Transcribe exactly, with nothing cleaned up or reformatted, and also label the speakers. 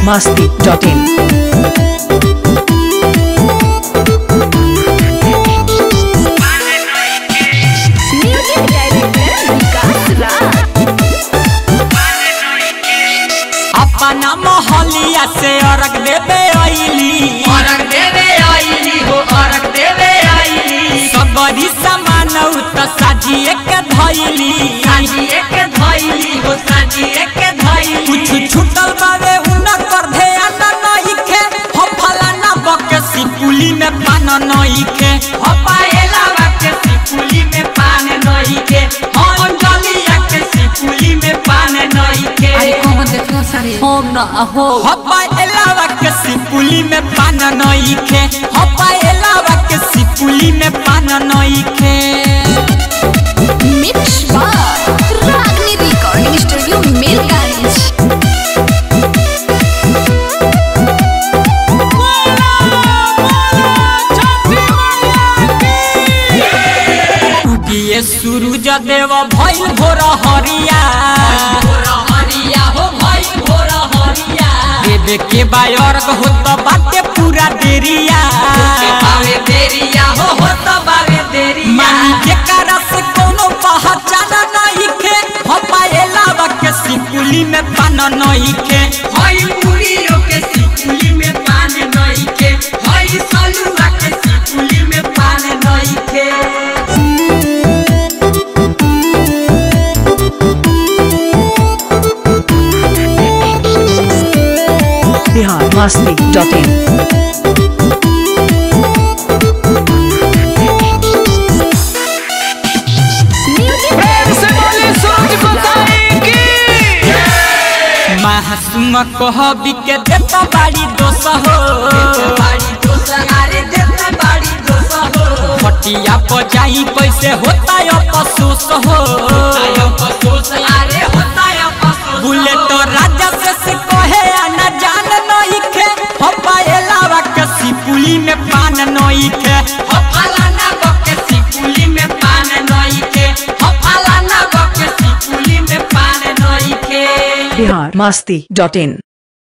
Speaker 1: masti dot in.
Speaker 2: अपना मोहलिया से अर्घ देवे आईली
Speaker 3: अर्घ देवे आईली हो अर्घ देवे आईली
Speaker 2: सबरी समान त साजिए के धइली
Speaker 3: साजिए के धइली हो साजिए के धइली
Speaker 2: कुछ छुटल बावे उना कर ध्यान नहीं के हो फलाना बके सिपुली में पान नहीं के
Speaker 3: हो पाएला के सिपुली में पान नहीं के हो अंजलिया के सिपुली में पान नहीं के
Speaker 4: अरे कौन देखो सारे होम ना हो
Speaker 2: हो पाएला के सिपुली में पान नहीं के हो पाएला के सिपुली में पान नहीं के
Speaker 4: मिक्स बार रागनी रिकॉर्डिंग स्टूडियो मिलगंज
Speaker 2: ये सूरज देव भइल भोर हरिया
Speaker 3: भोर हरिया हो भइल भोर हरिया
Speaker 2: देवे के बायर हो तो बाटे पूरा देरिया
Speaker 3: के बावे देरिया हो हो तो बावे देरिया
Speaker 2: मानी के कारण से कोनो पहचान नहीं के हो पाएला के सिपुली में पान नहीं के
Speaker 3: हई पुरियो के सिपुली में पान नहीं के हई सलुआ के सिपुली में पान नहीं के
Speaker 1: Bihar masti dot in.
Speaker 2: महासुम कहबी के देता बाड़ी दोष हो
Speaker 3: बाड़ी दोस अरे देता बाड़ी दोस हो
Speaker 2: फटिया बजाई कैसे होता अफसोस हो
Speaker 3: आयो पसोस अरे होता है पसोस
Speaker 2: बुलेट राजा से से कहे आना जान नहीं के हो पाएला के सिपुली में पान नहीं के
Speaker 3: हो फलाना बके सिपुली में पान नहीं के हो फलाना बके सिपुली में पान नहीं के
Speaker 1: Bihar masti dot in.